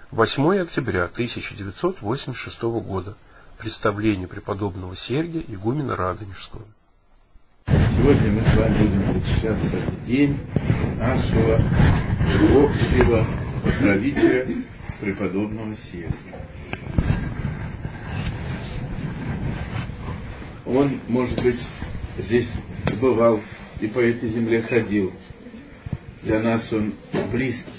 8 октября 1986 года. Представление преподобного Сергия, игумена Радонежского. Сегодня мы с вами будем причащаться в день нашего общего покровителя, преподобного Сергия. Он, может быть, здесь бывал и по этой земле ходил. Для нас он близкий.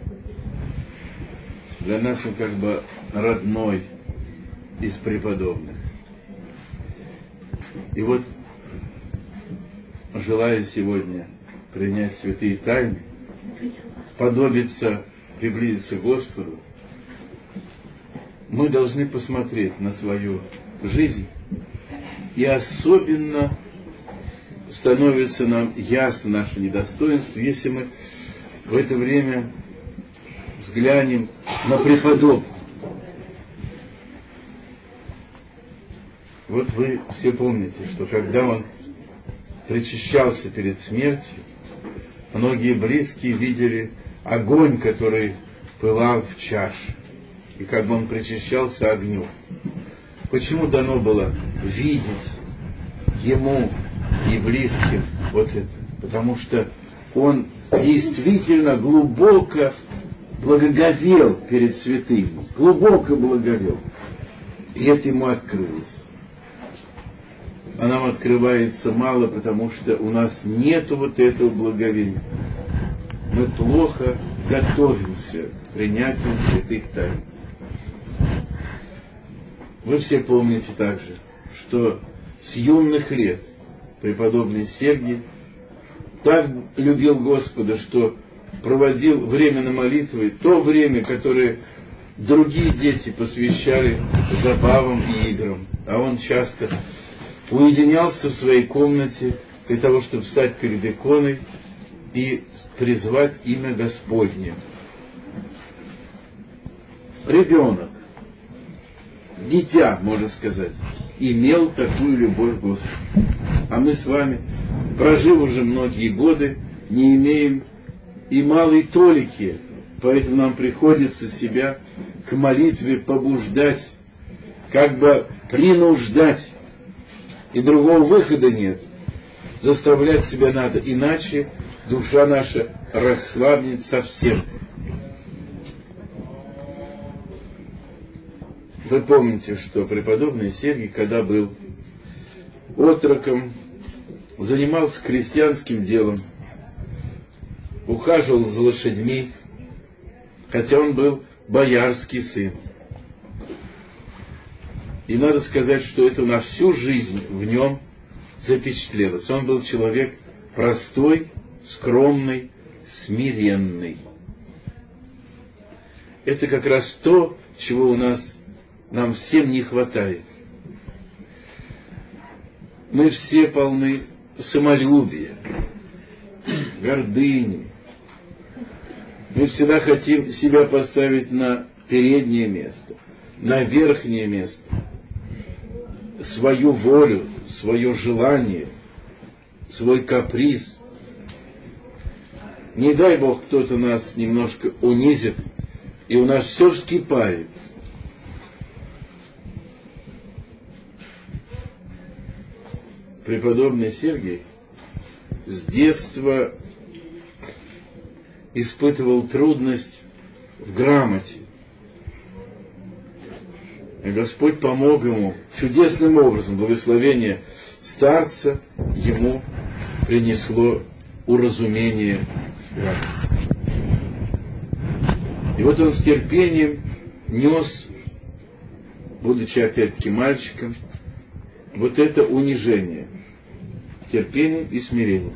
Для нас он как бы родной из преподобных. И вот, желая сегодня принять святые тайны, сподобиться, приблизиться к Господу, мы должны посмотреть на свою жизнь, и особенно становится нам ясно наше недостоинство, если мы в это время взглянем на преподобного. Вот вы все помните, что когда он причащался перед смертью, многие близкие видели огонь, который пылал в чаше, и как бы он причащался огню. Почему дано было видеть ему и близким вот это? Потому что он действительно глубоко благоговел перед святыми, глубоко благоговел. И это ему открылось. А нам открывается мало, потому что у нас нету вот этого благоговения. Мы плохо готовимся к принятию святых тайн. Вы все помните также, что с юных лет преподобный Сергий так любил Господа, что проводил время на молитвы, то время, которое другие дети посвящали забавам и играм, а он часто уединялся в своей комнате для того, чтобы встать перед иконой и призвать имя Господне. Ребенок, дитя, можно сказать, имел такую любовь к Господу. А мы с вами, прожив уже многие годы, не имеем и малой толики, поэтому нам приходится себя к молитве побуждать, как бы принуждать, и другого выхода нет. Заставлять себя надо, иначе душа наша расслабнет совсем. Вы помните, что преподобный Сергий, когда был отроком, занимался крестьянским делом, ухаживал за лошадьми, хотя он был боярский сын. И надо сказать, что это на всю жизнь в нем запечатлелось. Он был человек простой, скромный, смиренный. Это как раз то, чего нам всем не хватает. Мы все полны самолюбия, гордыни. Мы всегда хотим себя поставить на переднее место, на верхнее место. Свою волю, свое желание, свой каприз. Не дай Бог, кто-то нас немножко унизит, и у нас все вскипает. Преподобный Сергий с детства испытывал трудность в грамоте. И Господь помог ему чудесным образом. Благословение старца ему принесло уразумение грамоты. И вот он с терпением нес, будучи опять-таки мальчиком, вот это унижение, терпением и смирением.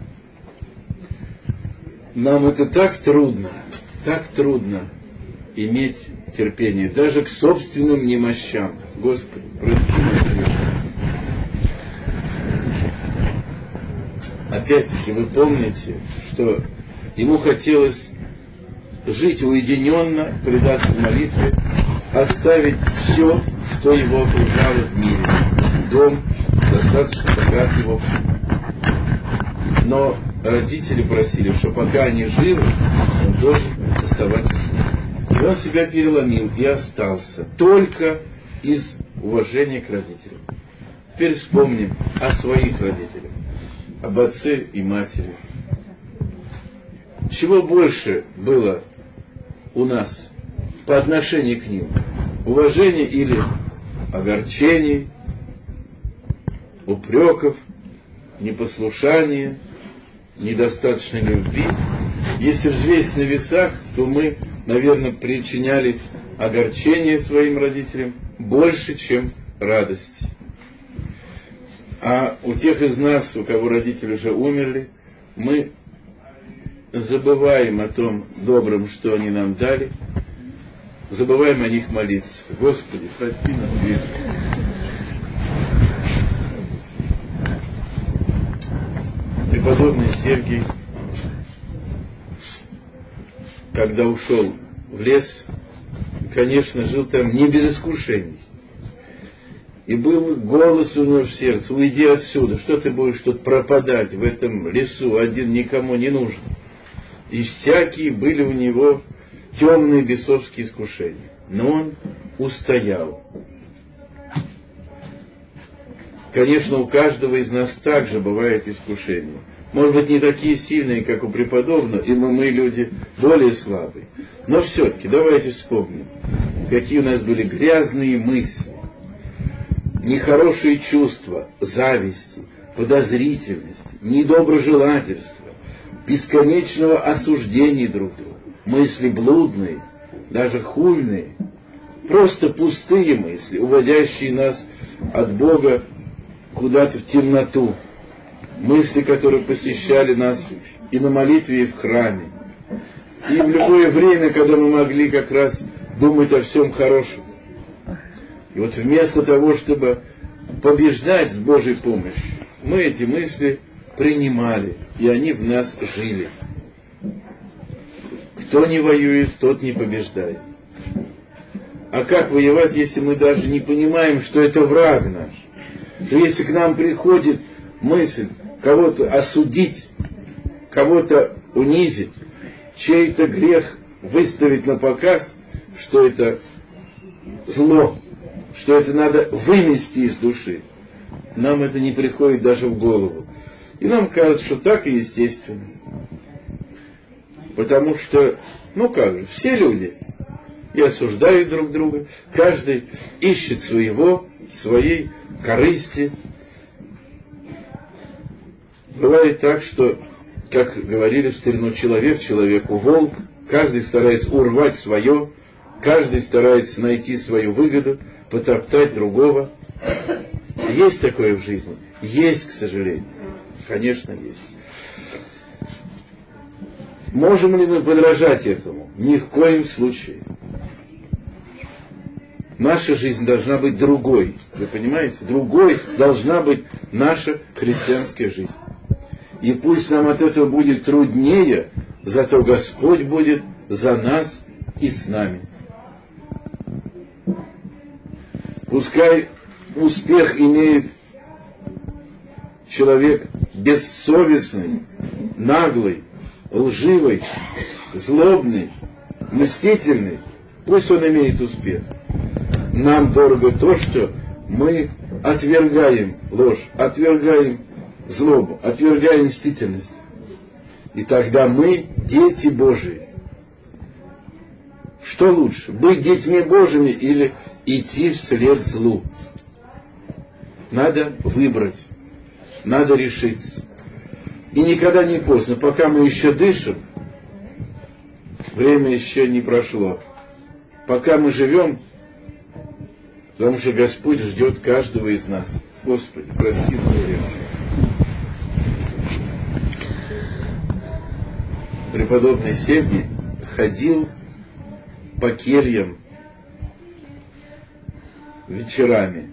Нам это так трудно иметь терпение, даже к собственным немощам. Господи, прости меня. Опять-таки вы помните, что ему хотелось жить уединенно, предаться молитве, оставить все, что его окружало в мире. Дом достаточно богатый, в общем. Но родители просили, что пока они живы, он должен оставаться с ними. И в он себя переломил и остался только из уважения к родителям. Теперь вспомним о своих родителях, об отце и матери. Чего больше было у нас по отношению к ним? Уважение или огорчений, упреков, непослушания, недостаточной любви? Если взвесить на весах, то мы, наверное, причиняли огорчение своим родителям больше, чем радости. А у тех из нас, у кого родители уже умерли, мы забываем о том добром, что они нам дали, забываем о них молиться. Господи, прости нам грех. Преподобный Сергий, когда ушел в лес, конечно, жил там не без искушений. И был голос у него в сердце: уйди отсюда, что ты будешь тут пропадать в этом лесу, один никому не нужен. И всякие были у него темные бесовские искушения. Но он устоял. Конечно, у каждого из нас также бывает искушения. Может быть, не такие сильные, как у преподобного, и мы люди более слабые. Но все-таки давайте вспомним, какие у нас были грязные мысли, нехорошие чувства, зависти, подозрительности, недоброжелательства, бесконечного осуждения друг друга, мысли блудные, даже хульные, просто пустые мысли, уводящие нас от Бога куда-то в темноту, мысли, которые посещали нас и на молитве, и в храме, и в любое время, когда мы могли как раз думать о всем хорошем. И вот вместо того, чтобы побеждать с Божьей помощью, мы эти мысли принимали, и они в нас жили. Кто не воюет, тот не побеждает. А как воевать, если мы даже не понимаем, что это враг наш? Что если к нам приходит мысль кого-то осудить, кого-то унизить, чей-то грех выставить на показ, что это зло, что это надо вымести из души, нам это не приходит даже в голову. И нам кажется, что так и естественно. Потому что, все люди и осуждают друг друга, каждый ищет своей корысти. Бывает так, что, как говорили в старину, человек человеку волк, каждый старается урвать свое, каждый старается найти свою выгоду, потоптать другого. Есть такое в жизни? Есть, к сожалению. Конечно, есть. Можем ли мы подражать этому? Ни в коем случае. Наша жизнь должна быть другой. Вы понимаете? Другой должна быть наша христианская жизнь. И пусть нам от этого будет труднее, зато Господь будет за нас и с нами. Пускай успех имеет человек бессовестный, наглый, лживый, злобный, мстительный. Пусть он имеет успех. Нам дорого то, что мы отвергаем ложь, отвергаем злобу, отвергаем мстительность. И тогда мы дети Божии. Что лучше, быть детьми Божьими или идти вслед злу? Надо выбрать, надо решиться. И никогда не поздно, пока мы еще дышим, время еще не прошло. Пока мы живем, потому что Господь ждет каждого из нас. Господи, прости мне время. Преподобный Сергий ходил по кельям вечерами.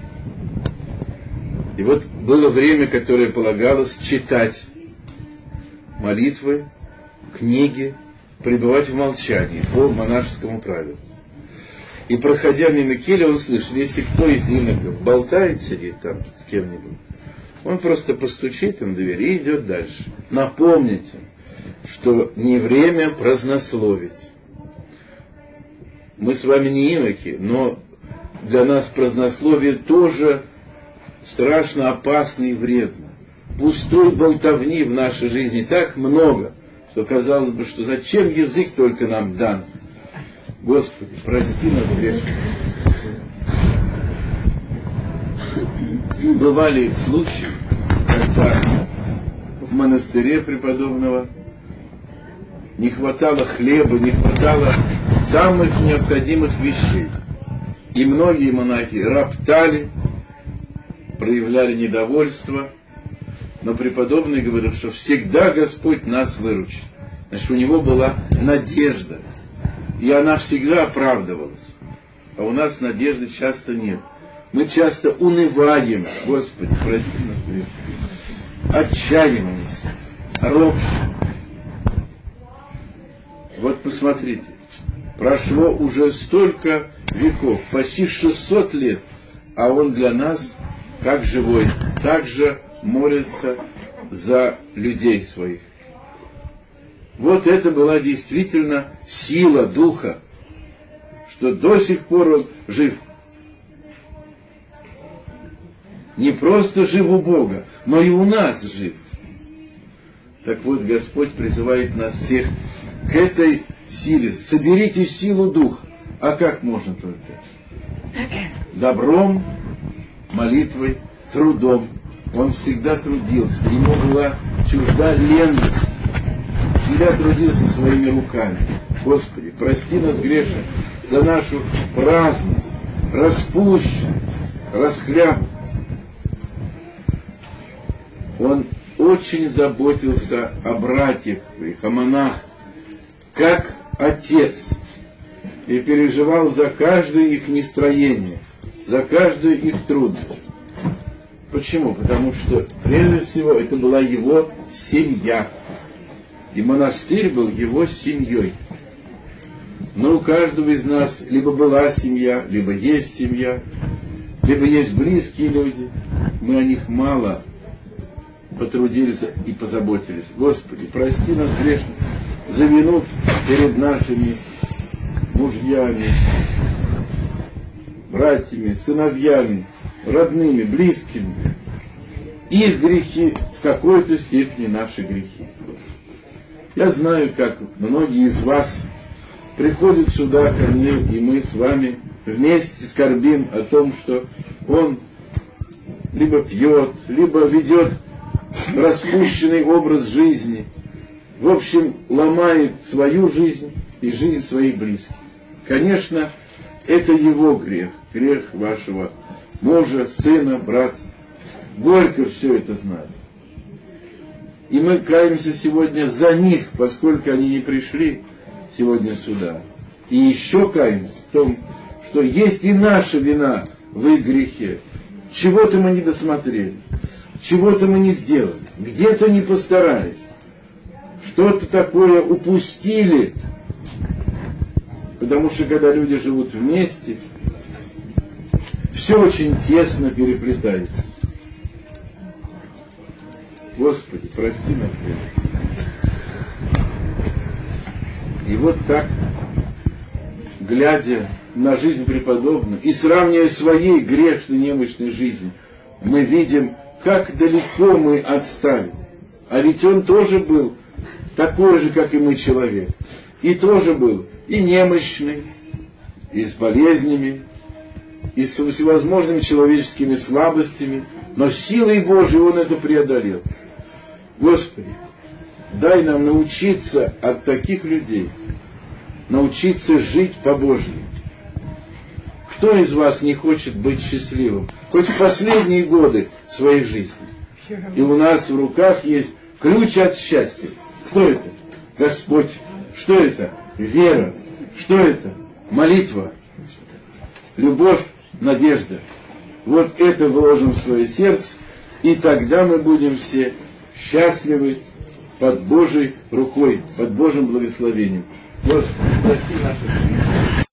И вот было время, которое полагалось читать молитвы, книги, пребывать в молчании по монашескому правилу. И проходя мимо кельи, он слышал, если кто из иноков болтает, сидит там с кем-нибудь, он просто постучит им в дверь и идет дальше. Напомните, что не время празднословить. мы с вами не иноки, но для нас празднословие тоже страшно опасно и вредно. Пустой болтовни в нашей жизни так много, что казалось бы, что зачем язык только нам дан. Господи, прости нас грешных. Бывали случаи, когда в монастыре преподобного не хватало хлеба, не хватало самых необходимых вещей. И многие монахи роптали, проявляли недовольство, но преподобный говорил, что всегда Господь нас выручит. Значит, у него была надежда, и она всегда оправдывалась. А у нас надежды часто нет. Мы часто унываем, Господи, прости нас, грешных, отчаиваемся, ропщим. Вот посмотрите, прошло уже столько веков, почти 600 лет, а он для нас, как живой, также молится за людей своих. Вот это была действительно сила Духа, что до сих пор он жив. Не просто жив у Бога, но и у нас жив. Так вот, Господь призывает нас всех к этой силе. Соберите силу Духа. А как можно только? Добром, молитвой, трудом. Он всегда трудился. Ему была чужда ленность. Всегда трудился своими руками. Господи, прости нас, грешных, за нашу праздность, распущенность, расхлябанность. Он очень заботился о братьях своих, о монахах, как отец, и переживал за каждое их нестроение, за каждую их трудность. Почему? Потому что, прежде всего, это была его семья, и монастырь был его семьей. Но у каждого из нас либо была семья, либо есть семья, либо есть близкие люди, мы о них мало потрудились и позаботились. Господи, прости нас, грешных, за вину перед нашими мужьями, братьями, сыновьями, родными, близкими. Их грехи в какой-то степени наши грехи. Я знаю, как многие из вас приходят сюда ко мне, и мы с вами вместе скорбим о том, что он либо пьет, либо ведет распущенный образ жизни, в общем, ломает свою жизнь и жизнь своих близких. Конечно, это его грех, грех вашего мужа, сына, брата. Горько все это знать. И мы каемся сегодня за них, поскольку они не пришли сегодня сюда. И еще каемся в том, что есть и наша вина в их грехе. Чего-то мы не досмотрели, чего-то мы не сделали, где-то не постарались, что-то такое упустили. Потому что когда люди живут вместе, все очень тесно переплетается. Господи, прости нас, И вот так, глядя на жизнь преподобного и сравнивая своей грешной, немощной жизнью, мы видим, как далеко мы отстали. А ведь он тоже был такой же, как и мы, человек. И тоже был и немощный, и с болезнями, и с всевозможными человеческими слабостями, но силой Божией он это преодолел. Господи, дай нам научиться от таких людей, научиться жить по-божьему. Кто из вас не хочет быть счастливым? Хоть в последние годы своей жизни. И у нас в руках есть ключ от счастья. Кто это? Господь. Что это? Вера. Что это? Молитва. Любовь, надежда. Вот это вложим в свое сердце, и тогда мы будем все счастливы под Божьей рукой, под Божьим благословением. Господи, прости наши грехи.